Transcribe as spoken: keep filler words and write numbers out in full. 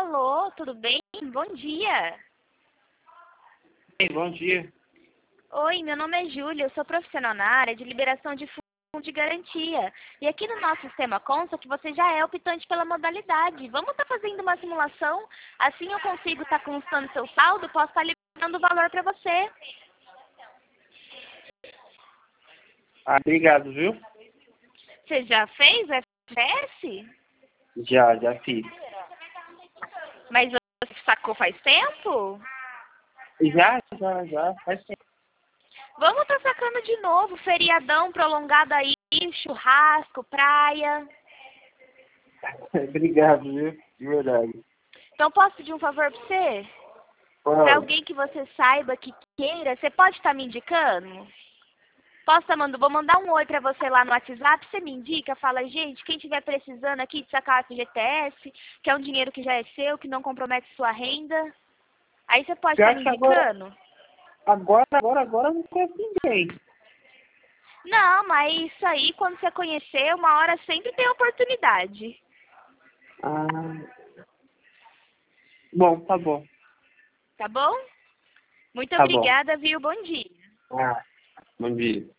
Alô, tudo bem? Bom dia. Ei, bom dia. Oi, meu nome é Júlia, eu sou profissional na área de liberação de fundo de garantia. E aqui no nosso sistema consta que você já é optante pela modalidade. Vamos estar fazendo uma simulação? Assim eu consigo estar constando seu saldo, posso estar liberando o valor para você. Ah, obrigado, viu? Você já fez o F P S? Já, já fiz. Mas você sacou faz tempo? Já, já, já. Faz tempo. Vamos estar sacando de novo, feriadão prolongado aí, churrasco, praia. Obrigado, viu? De verdade. Então posso pedir um favor para você? Pode. Para alguém que você saiba que queira, você pode estar me indicando? Posso estar mandando, vou mandar um oi para você lá no WhatsApp, você me indica, fala, gente, quem estiver precisando aqui de sacar o F G T S, que é um dinheiro que já é seu, que não compromete sua renda. Aí você pode estar Pior me que agora, indicando? agora, agora, agora eu não conheço ninguém. Não, mas isso aí, quando você conhecer, uma hora sempre tem oportunidade. Ah, bom, tá bom. Tá bom? Muito Tá bom. obrigada, viu? Bom dia. Ah, bom dia.